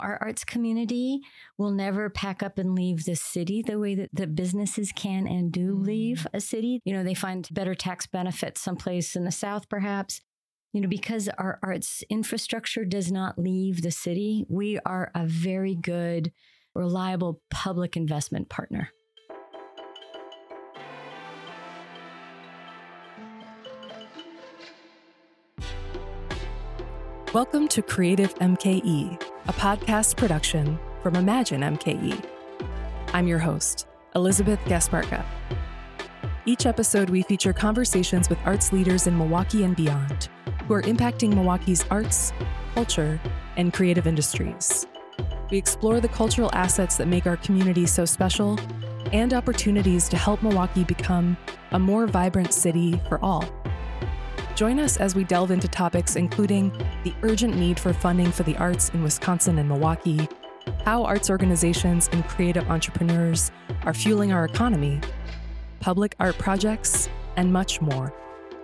Our arts community will never pack up and leave the city the way that the businesses can and do leave a city. They find better tax benefits someplace in the South, perhaps. Because our arts infrastructure does not leave the city, we are a very good, reliable public investment partner. Welcome to Creative MKE, a podcast production from Imagine MKE. I'm your host, Elizabeth Gasparka. Each episode, we feature conversations with arts leaders in Milwaukee and beyond who are impacting Milwaukee's arts, culture, and creative industries. We explore the cultural assets that make our community so special and opportunities to help Milwaukee become a more vibrant city for all. Join us as we delve into topics including the urgent need for funding for the arts in Wisconsin and Milwaukee, how arts organizations and creative entrepreneurs are fueling our economy, public art projects, and much more.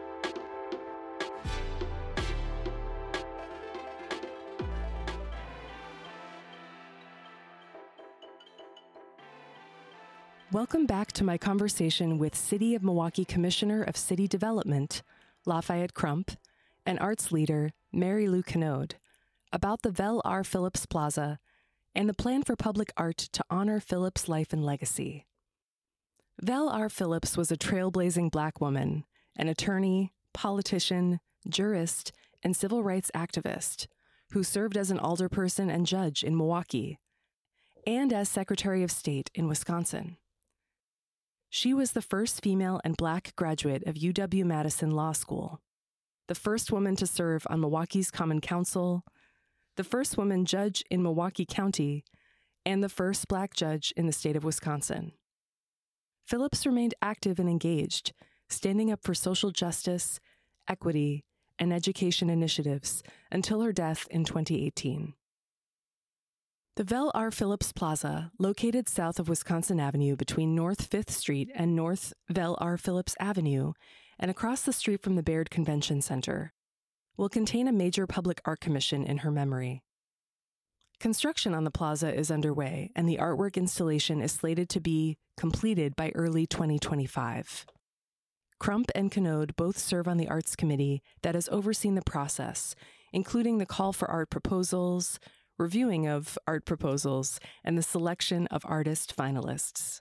Welcome back to my conversation with City of Milwaukee Commissioner of City Development, Lafayette Crump, and arts leader, Mary Lou Kennode, about the Vel R. Phillips Plaza and the plan for public art to honor Phillips' life and legacy. Vel R. Phillips was a trailblazing Black woman, an attorney, politician, jurist, and civil rights activist who served as an alderperson and judge in Milwaukee and as Secretary of State in Wisconsin. She was the first female and Black graduate of UW-Madison Law School, the first woman to serve on Milwaukee's Common Council, the first woman judge in Milwaukee County, and the first Black judge in the state of Wisconsin. Phillips remained active and engaged, standing up for social justice, equity, and education initiatives until her death in 2018. The Vel R. Phillips Plaza, located south of Wisconsin Avenue between North 5th Street and North Vel R. Phillips Avenue, and across the street from the Baird Convention Center, will contain a major public art commission in her memory. Construction on the plaza is underway, and the artwork installation is slated to be completed by early 2025. Crump and Kennode both serve on the Arts Committee that has overseen the process, including the call for art proposals, reviewing of art proposals, and the selection of artist finalists.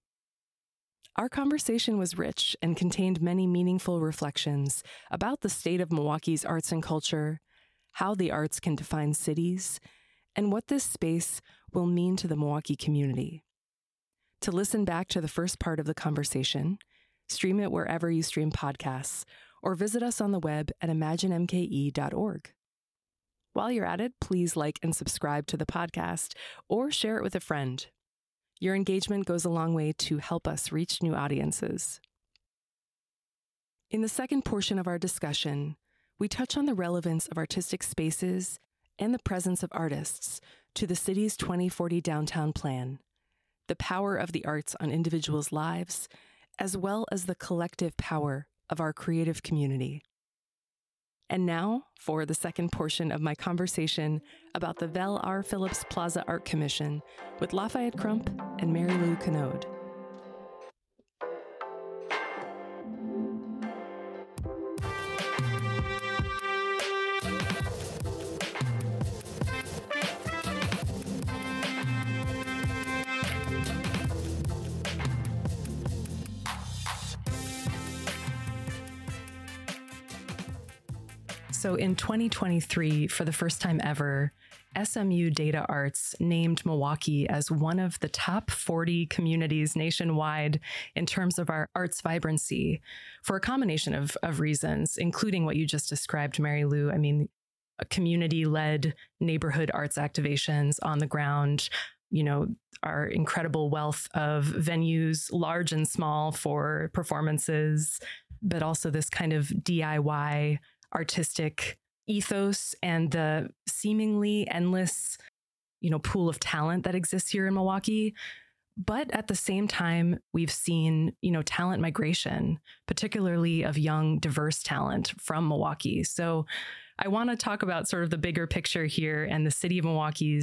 Our conversation was rich and contained many meaningful reflections about the state of Milwaukee's arts and culture, how the arts can define cities, and what this space will mean to the Milwaukee community. To listen back to the first part of the conversation, stream it wherever you stream podcasts, or visit us on the web at imaginemke.org. While you're at it, please like and subscribe to the podcast or share it with a friend. Your engagement goes a long way to help us reach new audiences. In the second portion of our discussion, we touch on the relevance of artistic spaces and the presence of artists to the city's 2040 downtown plan, the power of the arts on individuals' lives, as well as the collective power of our creative community. And now for the second portion of my conversation about the Vel R. Phillips Plaza Art Commission with Lafayette Crump and Mary Lou Kennode. So in 2023, for the first time ever, SMU Data Arts named Milwaukee as one of the top 40 communities nationwide in terms of our arts vibrancy for a combination of reasons, including what you just described, Mary Lou. I mean, community-led neighborhood arts activations on the ground, our incredible wealth of venues, large and small, for performances, but also this kind of DIY artistic ethos and the seemingly endless, pool of talent that exists here in Milwaukee. But at the same time, we've seen, talent migration, particularly of young, diverse talent from Milwaukee. So I want to talk about sort of the bigger picture here and the city of Milwaukee's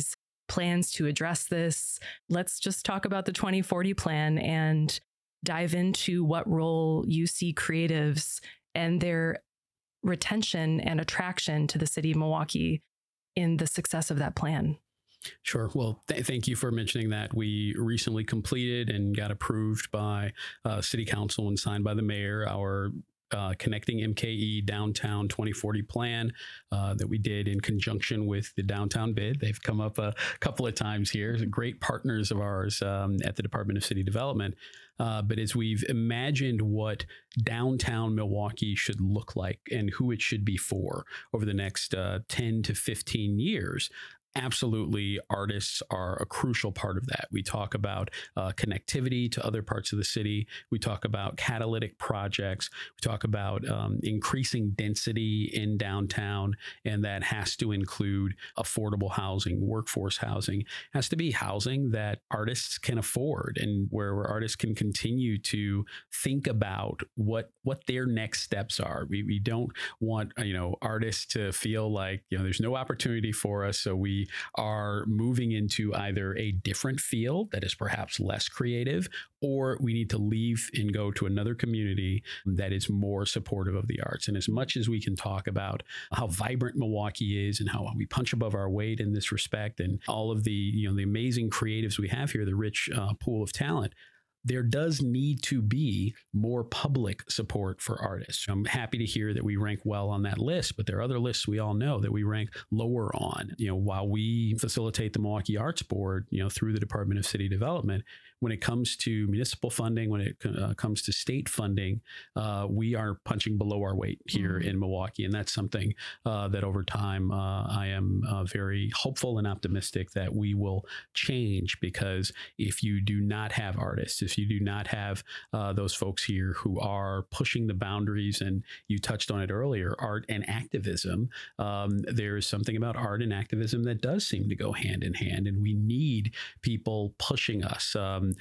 plans to address this. Let's just talk about the 2040 plan and dive into what role you see creatives and their retention and attraction to the city of Milwaukee in the success of that plan. Sure. Well, thank you for mentioning that. We recently completed and got approved by City Council and signed by the mayor our Connecting MKE Downtown 2040 plan that we did in conjunction with the downtown bid. They've come up a couple of times here. Great partners of ours at the Department of City Development. But as we've imagined what downtown Milwaukee should look like and who it should be for over the next 10 to 15 years, absolutely, artists are a crucial part of that. We talk about connectivity to other parts of the city. We talk about catalytic projects. We talk about increasing density in downtown, and that has to include affordable housing, workforce housing. It has to be housing that artists can afford, and where artists can continue to think about what their next steps are. We don't want artists to feel like there's no opportunity for us, so we are moving into either a different field that is perhaps less creative, or we need to leave and go to another community that is more supportive of the arts. And as much as we can talk about how vibrant Milwaukee is and how we punch above our weight in this respect, and all of the the amazing creatives we have here, the rich pool of talent, there does need to be more public support for artists. I'm happy to hear that we rank well on that list, but there are other lists we all know that we rank lower on. While we facilitate the Milwaukee Arts Board, through the Department of City Development, when it comes to municipal funding, when it comes to state funding, we are punching below our weight here in Milwaukee. And that's something that over time, I am very hopeful and optimistic that we will change, because if you do not have artists, if you do not have those folks here who are pushing the boundaries, and you touched on it earlier, art and activism, there is something about art and activism that does seem to go hand in hand, and we need people pushing us.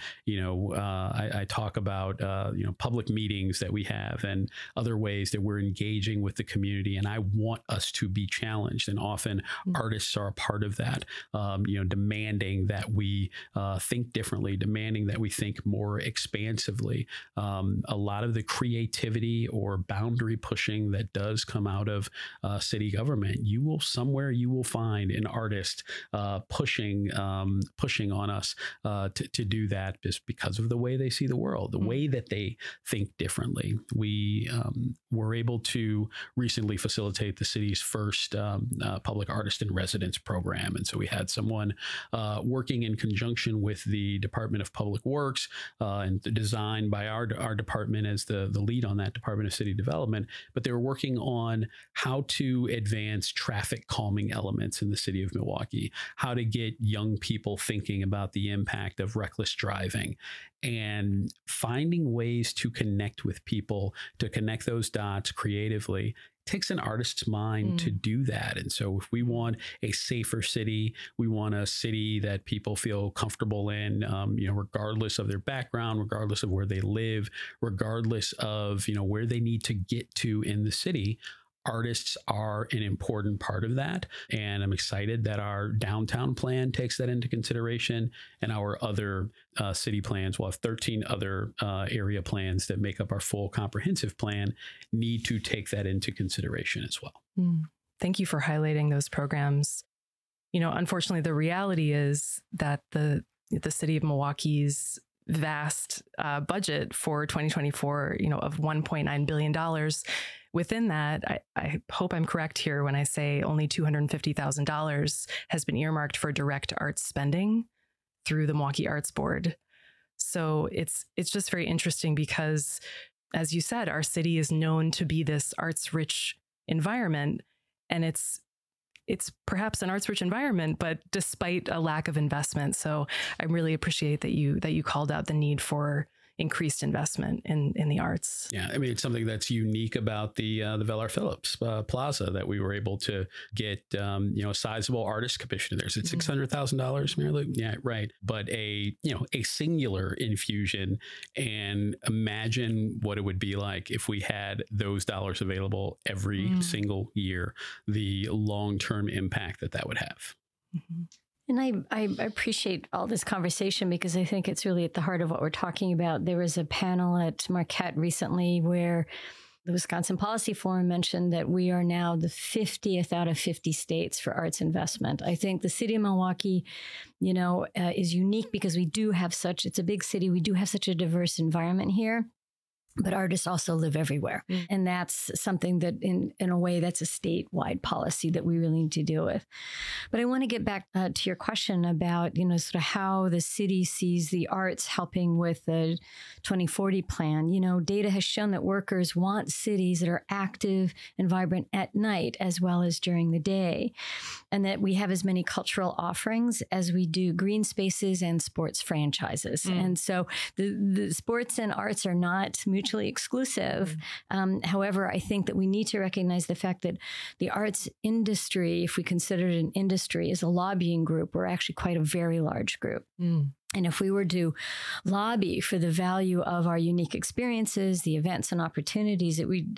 I talk about public meetings that we have and other ways that we're engaging with the community, and I want us to be challenged. And often artists are a part of that, demanding that we think differently, demanding that we think more expansively. A lot of the creativity or boundary pushing that does come out of city government, you will find an artist pushing on us to do that, just because of the way they see the world, the way that they think differently. We were able to recently facilitate the city's first public artist in residence program. And so we had someone working in conjunction with the Department of Public Works and designed by our department as the lead on that, Department of City Development. But they were working on how to advance traffic calming elements in the city of Milwaukee, how to get young people thinking about the impact of reckless driving, and finding ways to connect with people, to connect those dots creatively. Takes an artist's mind to do that. And so if we want a safer city, we want a city that people feel comfortable in, regardless of their background, regardless of where they live, regardless of, where they need to get to in the city. Artists are an important part of that. And I'm excited that our downtown plan takes that into consideration, and our other city plans, we'll have 13 other area plans that make up our full comprehensive plan, need to take that into consideration as well. Thank you for highlighting those programs. Unfortunately, the reality is that the city of Milwaukee's vast budget for 2024, of $1.9 billion. Within that, I hope I'm correct here when I say only $250,000 has been earmarked for direct arts spending through the Milwaukee Arts Board. So it's just very interesting because, as you said, our city is known to be this arts-rich environment, and it's perhaps an arts-rich environment, but despite a lack of investment. So I really appreciate that you called out the need for increased investment in the arts. Yeah, I mean, it's something that's unique about the Velar Phillips Plaza that we were able to get, a sizable artist commission there. Is it $600,000, Mary Lou? Yeah, right. But a singular infusion, and imagine what it would be like if we had those dollars available every single year, the long-term impact that would have. And I appreciate all this conversation because I think it's really at the heart of what we're talking about. There was a panel at Marquette recently where the Wisconsin Policy Forum mentioned that we are now the 50th out of 50 states for arts investment. I think the city of Milwaukee, is unique because it's a big city. We do have such a diverse environment here. But artists also live everywhere. And that's something that in a way, that's a statewide policy that we really need to deal with. But I want to get back to your question about, sort of how the city sees the arts helping with the 2040 plan. Data has shown that workers want cities that are active and vibrant at night as well as during the day. And that we have as many cultural offerings as we do green spaces and sports franchises. And so the sports and arts are not mutually exclusive. However, I think that we need to recognize the fact that the arts industry, if we consider it an industry, is a lobbying group. We're actually quite a very large group. And if we were to lobby for the value of our unique experiences, the events and opportunities that we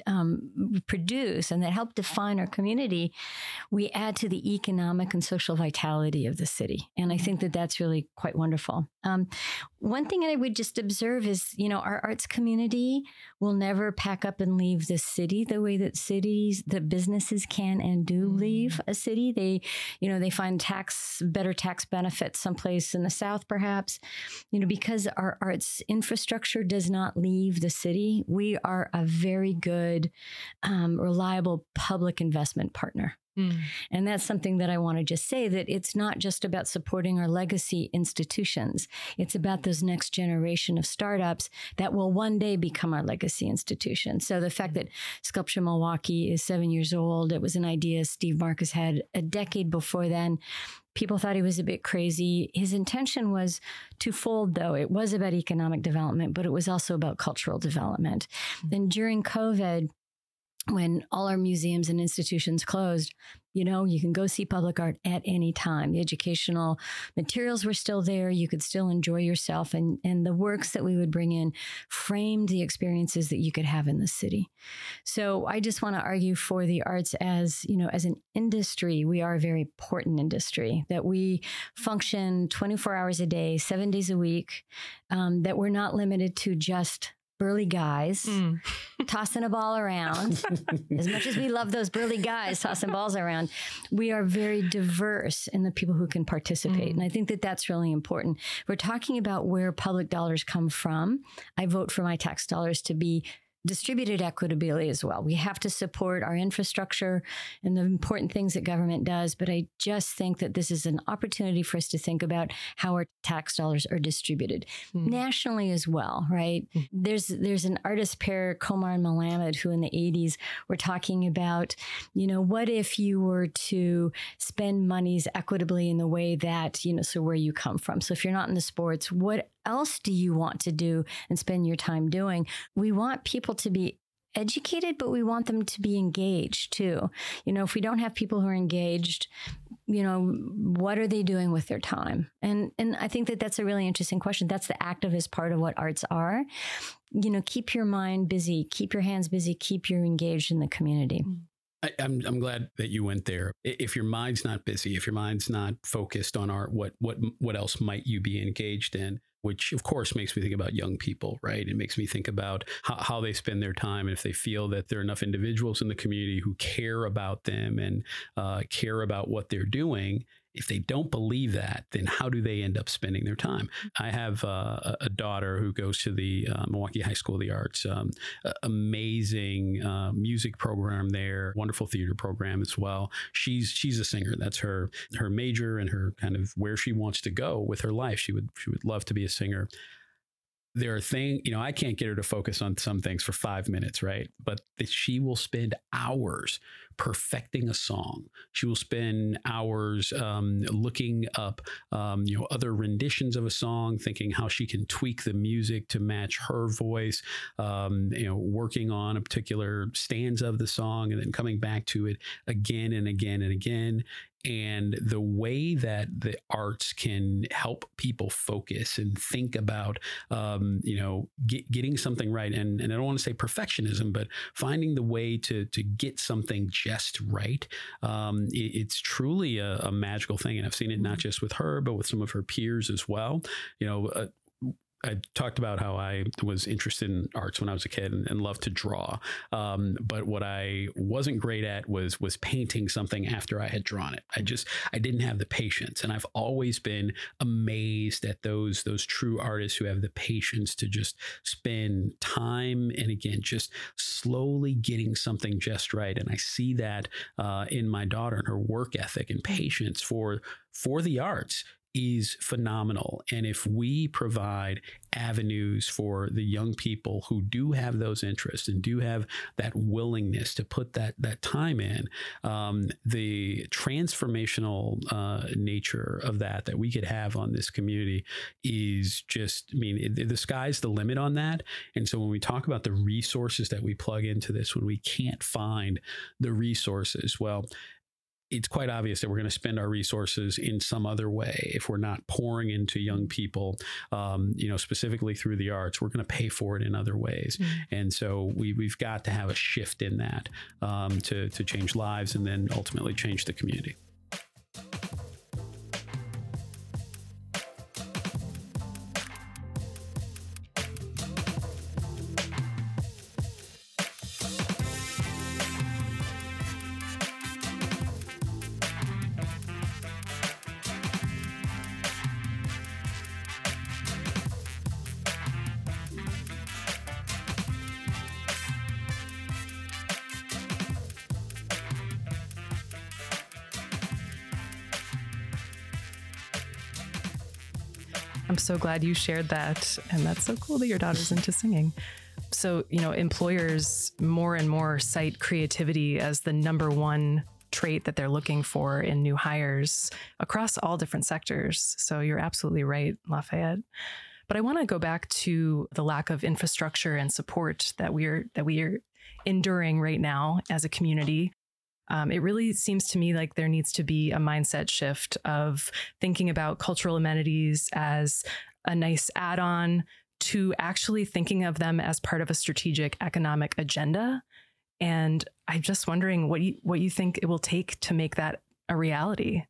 produce and that help define our community, we add to the economic and social vitality of the city. And I think that that's really quite wonderful. One thing I would just observe is, our arts community will never pack up and leave the city the way that businesses can and do leave a city. They find better tax benefits someplace in the South, perhaps. Because our arts infrastructure does not leave the city, we are a very good, reliable public investment partner. And that's something that I want to just say, that it's not just about supporting our legacy institutions. It's about those next generation of startups that will one day become our legacy institutions. So the fact that Sculpture Milwaukee is 7 years old, it was an idea Steve Marcus had a decade before then. People thought he was a bit crazy. His intention was twofold, though. It was about economic development, but it was also about cultural development. And during COVID, when all our museums and institutions closed, you can go see public art at any time. The educational materials were still there. You could still enjoy yourself. And the works that we would bring in framed the experiences that you could have in the city. So I just want to argue for the arts as an industry. We are a very important industry, that we function 24 hours a day, 7 days a week, that we're not limited to just burly guys tossing a ball around. As much as we love those burly guys tossing balls around, we are very diverse in the people who can participate. And I think that that's really important. We're talking about where public dollars come from. I vote for my tax dollars to be distributed equitably as well. We have to support our infrastructure and the important things that government does. But I just think that this is an opportunity for us to think about how our tax dollars are distributed nationally as well, right? There's an artist pair, Komar and Melamed, who in the 80s were talking about, what if you were to spend monies equitably in the way that, so where you come from. So if you're not in the sports, what else do you want to do and spend your time doing? We want people to be educated, but we want them to be engaged too. If we don't have people who are engaged, what are they doing with their time? And I think that that's a really interesting question. That's the activist part of what arts are. Keep your mind busy, keep your hands busy, keep you engaged in the community. I'm glad that you went there. If your mind's not busy, if your mind's not focused on art, what else might you be engaged in? Which of course makes me think about young people, right? It makes me think about how they spend their time, and if they feel that there are enough individuals in the community who care about them and care about what they're doing. If they don't believe that, then how do they end up spending their time? I have a daughter who goes to the Milwaukee High School of the Arts, amazing music program there, wonderful theater program as well. She's a singer. That's her major and her kind of where she wants to go with her life. She would love to be a singer. There are things, I can't get her to focus on some things for 5 minutes, right? But she will spend hours perfecting a song. She will spend hours looking up, other renditions of a song, thinking how she can tweak the music to match her voice, working on a particular stanza of the song and then coming back to it again and again and again. and the way that the arts can help people focus and think about, getting something right. And I don't want to say perfectionism, but finding the way to get something just right. It's truly a magical thing. And I've seen it not just with her, but with some of her peers as well. I talked about how I was interested in arts when I was a kid and loved to draw. But what I wasn't great at was painting something after I had drawn it. I didn't have the patience. And I've always been amazed at those true artists who have the patience to just spend time and again, just slowly getting something just right. And I see that in my daughter and her work ethic and patience for the arts is phenomenal. And if we provide avenues for the young people who do have those interests and do have that willingness to put that time in, the transformational nature of that we could have on this community is just, the sky's the limit on that. And so when we talk about the resources that we plug into this, when we can't find the resources, well, it's quite obvious that we're going to spend our resources in some other way. If we're not pouring into young people, specifically through the arts, we're going to pay for it in other ways. Mm-hmm. And so we've got to have a shift in that to change lives and then ultimately change the community. I'm so glad you shared that. And that's so cool that your daughter's into singing. So, employers more and more cite creativity as the number one trait that they're looking for in new hires across all different sectors. So you're absolutely right, Lafayette. But I want to go back to the lack of infrastructure and support that we are enduring right now as a community. It really seems to me like there needs to be a mindset shift of thinking about cultural amenities as a nice add-on to actually thinking of them as part of a strategic economic agenda. And I'm just wondering what you think it will take to make that a reality.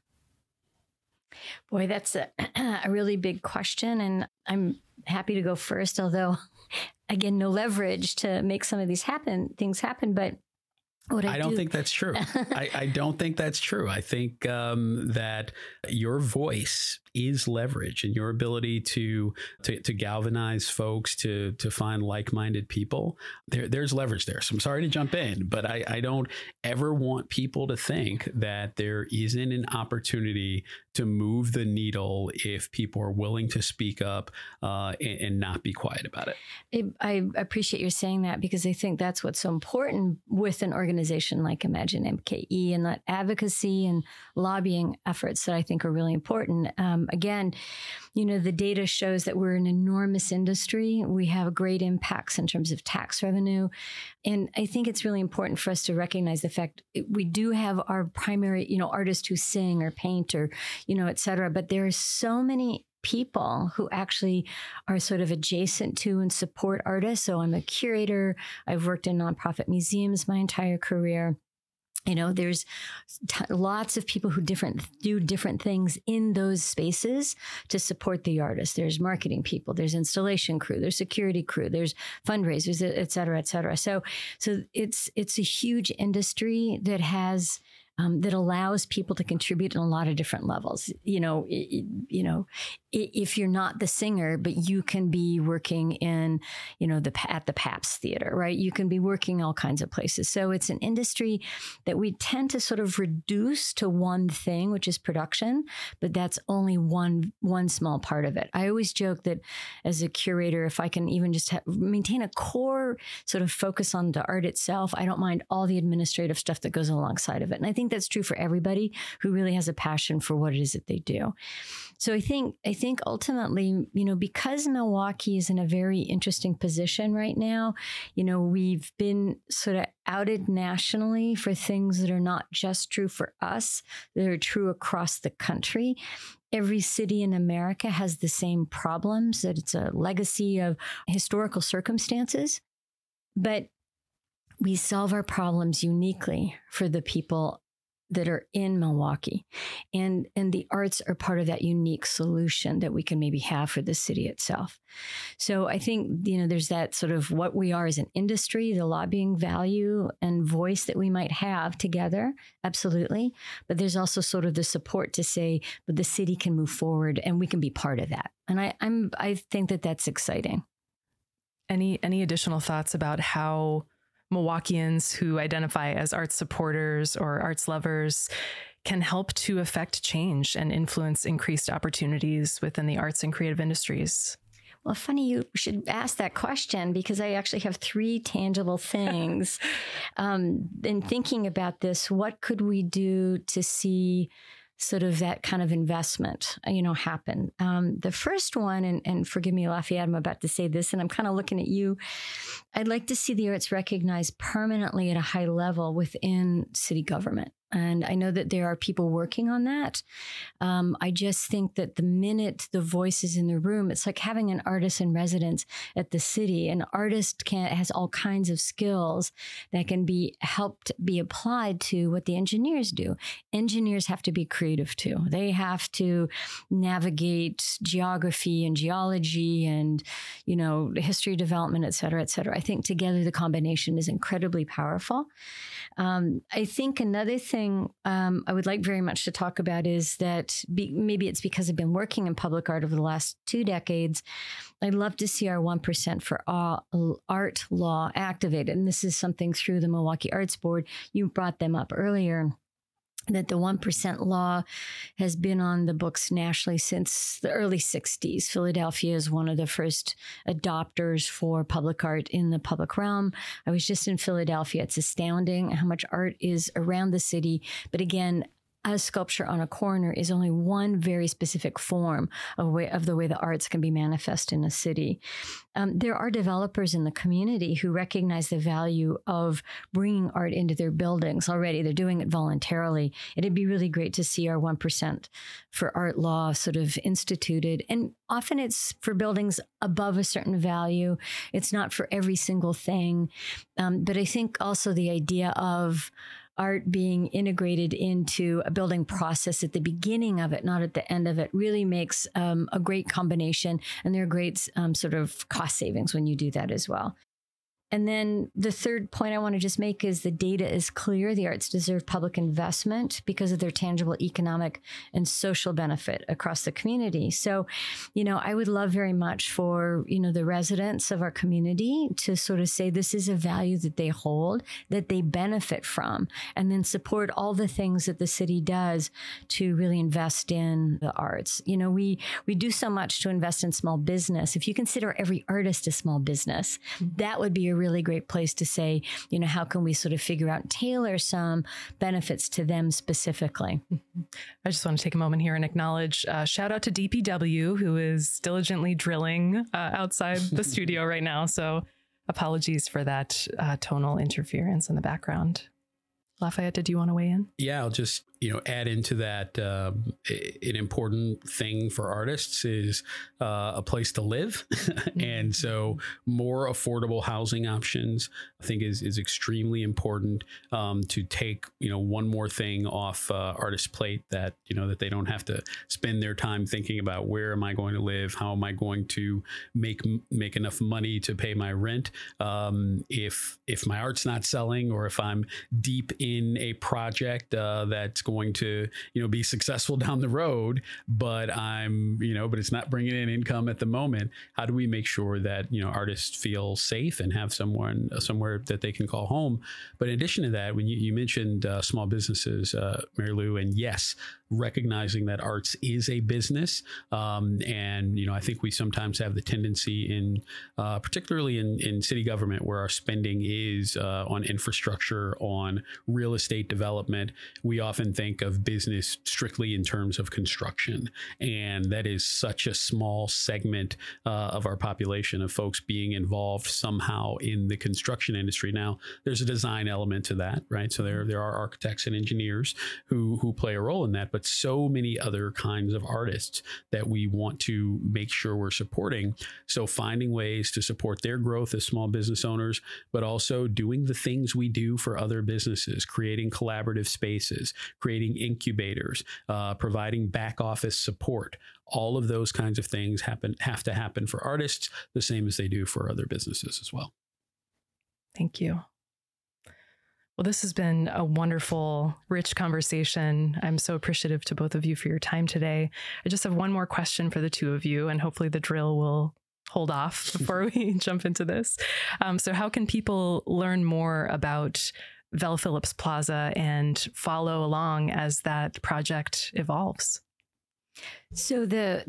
Boy, that's a really big question. And I'm happy to go first, although, again, no leverage to make some of these things happen. But I don't think that's true. I don't think that's true. I think that your voice is leverage, and your ability to galvanize folks to find like-minded people. There's leverage there. So I'm sorry to jump in, but I don't ever want people to think that there isn't an opportunity to move the needle if people are willing to speak up and not be quiet about it. I appreciate you saying that, because I think that's what's so important with an organization like Imagine MKE, and that advocacy and lobbying efforts that I think are really important. Again, the data shows that we're an enormous industry. We have great impacts in terms of tax revenue. And I think it's really important for us to recognize the fact we do have our primary, artists who sing or paint or, et cetera. But there are so many people who actually are sort of adjacent to and support artists. So I'm a curator. I've worked in nonprofit museums my entire career. There's lots of people who do different things in those spaces to support the artist. There's marketing people, there's installation crew, there's security crew, there's fundraisers, et cetera, et cetera. So it's a huge industry that has that allows people to contribute on a lot of different levels. If you're not the singer, but you can be working in, at the Pabst Theater, right? You can be working all kinds of places. So it's an industry that we tend to sort of reduce to one thing, which is production, but that's only one small part of it. I always joke that as a curator, if I can even just maintain a core sort of focus on the art itself, I don't mind all the administrative stuff that goes alongside of it. And I think think that's true for everybody who really has a passion for what it is that they do. So I think ultimately, because Milwaukee is in a very interesting position right now, we've been sort of outed nationally for things that are not just true for us, that are true across the country. Every city in America has the same problems, that it's a legacy of historical circumstances, but we solve our problems uniquely for the people that are in Milwaukee. And the arts are part of that unique solution that we can maybe have for the city itself. So I think, there's that sort of what we are as an industry, the lobbying value and voice that we might have together. Absolutely. But there's also sort of the support to say, but the city can move forward and we can be part of that. And I think that that's exciting. Any additional thoughts about how Milwaukeeans who identify as arts supporters or arts lovers can help to affect change and influence increased opportunities within the arts and creative industries? Well, funny you should ask that question, because I actually have 3 tangible things. In thinking about this, what could we do to see sort of that kind of investment, happen? The first one, and forgive me, Lafayette, I'm about to say this, and I'm kind of looking at you. I'd like to see the arts recognized permanently at a high level within city government. And I know that there are people working on that. I just think that the minute the voice is in the room, it's like having an artist in residence at the city. An artist has all kinds of skills that can be applied to what the engineers do. Engineers have to be creative too. They have to navigate geography and geology and, history development, et cetera, et cetera. I think together the combination is incredibly powerful. I think another thing I would like very much to talk about is that maybe it's because I've been working in public art over the last 2 decades. I'd love to see our 1% for art law activated. And this is something through the Milwaukee Arts Board. You brought them up earlier, that the 1% law has been on the books nationally since the early 60s. Philadelphia is one of the first adopters for public art in the public realm. I was just in Philadelphia. It's astounding how much art is around the city. But again, a sculpture on a corner is only one very specific form of the way the arts can be manifest in a city. There are developers in the community who recognize the value of bringing art into their buildings already. They're doing it voluntarily. It'd be really great to see our 1% for art law sort of instituted. And often it's for buildings above a certain value. It's not for every single thing. But I think also the idea of art being integrated into a building process at the beginning of it, not at the end of it, really makes a great combination. And there are great sort of cost savings when you do that as well. And then the third point I want to just make is the data is clear. The arts deserve public investment because of their tangible economic and social benefit across the community. So, I would love very much for, the residents of our community to sort of say this is a value that they hold, that they benefit from, and then support all the things that the city does to really invest in the arts. We do so much to invest in small business. If you consider every artist a small business, that would be a really great place to say, how can we sort of figure out and tailor some benefits to them specifically? I just want to take a moment here and acknowledge, shout out to DPW, who is diligently drilling outside the studio right now. So apologies for that tonal interference in the background. Lafayette, did you want to weigh in? Yeah, I'll just, add into that. An important thing for artists is a place to live. And so more affordable housing options, I think is extremely important to take, one more thing off artists' plate that they don't have to spend their time thinking about where am I going to live? How am I going to make enough money to pay my rent? If my art's not selling, or if I'm deep in a project that's going to, be successful down the road, but but it's not bringing in income at the moment. How do we make sure that, artists feel safe and have somewhere that they can call home? But in addition to that, when you mentioned small businesses, Mary Lou, and yes, recognizing that arts is a business. And I think we sometimes have the tendency particularly in city government, where our spending is on infrastructure, on real estate development. We often think of business strictly in terms of construction. And that is such a small segment of our population of folks being involved somehow in the construction industry. Now, there's a design element to that, right? So there are architects and engineers who play a role in that, but so many other kinds of artists that we want to make sure we're supporting. So finding ways to support their growth as small business owners, but also doing the things we do for other businesses, creating collaborative spaces, creating incubators, providing back office support. All of those kinds of things have to happen for artists the same as they do for other businesses as well. Thank you. Well, this has been a wonderful, rich conversation. I'm so appreciative to both of you for your time today. I just have one more question for the two of you, and hopefully the drill will hold off before we jump into this. So how can people learn more about Vel Phillips Plaza and follow along as that project evolves? So the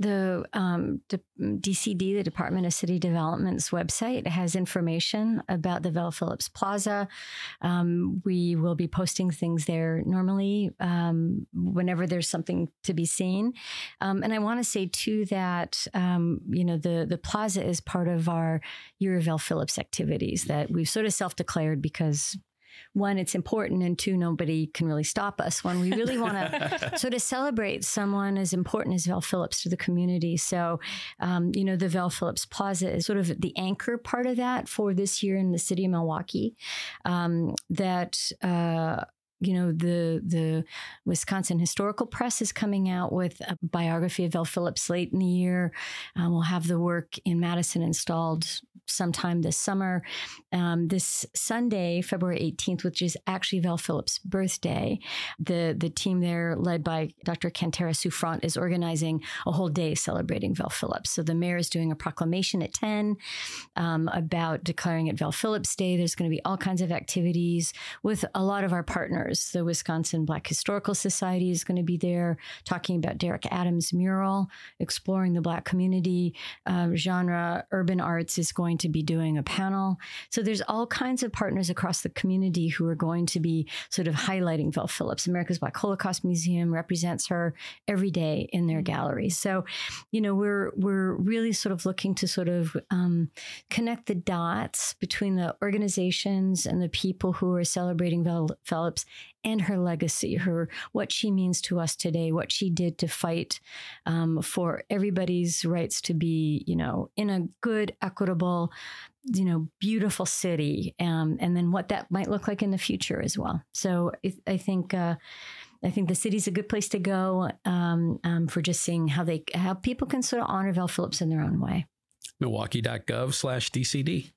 DCD, the Department of City Development's website, has information about the Vel Phillips Plaza. We will be posting things there normally whenever there's something to be seen. And I want to say too that the plaza is part of our Year of Vel Phillips activities that we've sort of self-declared because, one, it's important, and two, nobody can really stop us when we really want to sort of celebrate someone as important as Vel Phillips to the community. So, the Vel Phillips Plaza is sort of the anchor part of that for this year in the city of Milwaukee. The Wisconsin Historical Press is coming out with a biography of Vel Phillips late in the year. We'll have the work in Madison installed sometime this summer. This Sunday, February 18th, which is actually Vel Phillips' birthday, the team there, led by Dr. Cantera Souffrant, is organizing a whole day celebrating Vel Phillips. So the mayor is doing a proclamation at 10 about declaring it Vel Phillips Day. There's going to be all kinds of activities with a lot of our partners. The Wisconsin Black Historical Society is going to be there talking about Derek Adams' mural, exploring the Black community. Genre Urban Arts is going to be doing a panel. So there's all kinds of partners across the community who are going to be sort of highlighting Vel Phillips. America's Black Holocaust Museum represents her every day in their gallery. So, we're really sort of looking to sort of connect the dots between the organizations and the people who are celebrating Vel Phillips and her legacy, what she means to us today, what she did to fight for everybody's rights to be, in a good, equitable, beautiful city, and then what that might look like in the future as well. So I think the city's a good place to go for just seeing how people can sort of honor Vel Phillips in their own way. Milwaukee.gov/DCD.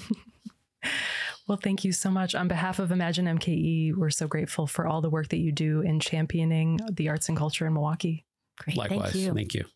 Well, thank you so much. On behalf of Imagine MKE, we're so grateful for all the work that you do in championing the arts and culture in Milwaukee. Great. Likewise. Thank you.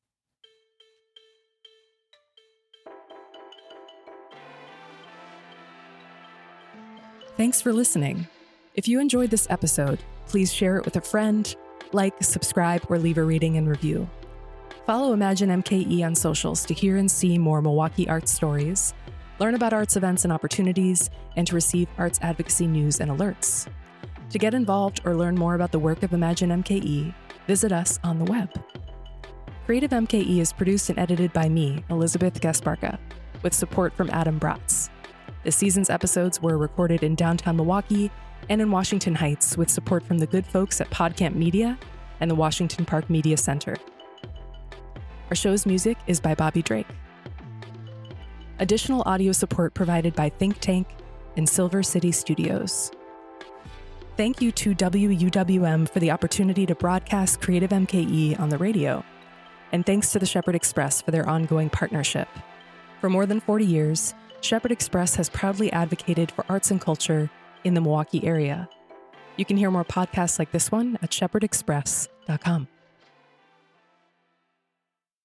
Thanks for listening. If you enjoyed this episode, please share it with a friend, subscribe, or leave a rating and review. Follow Imagine MKE on socials to hear and see more Milwaukee arts stories, learn about arts events and opportunities, and to receive arts advocacy news and alerts. To get involved or learn more about the work of Imagine MKE, visit us on the web. Creative MKE is produced and edited by me, Elizabeth Gasparka, with support from Adam Bratz. This season's episodes were recorded in downtown Milwaukee and in Washington Heights with support from the good folks at PodCamp Media and the Washington Park Media Center. Our show's music is by Bobby Drake. Additional audio support provided by Think Tank and Silver City Studios. Thank you to WUWM for the opportunity to broadcast Creative MKE on the radio. And thanks to the Shepherd Express for their ongoing partnership. For more than 40 years, Shepherd Express has proudly advocated for arts and culture in the Milwaukee area. You can hear more podcasts like this one at shepherdexpress.com.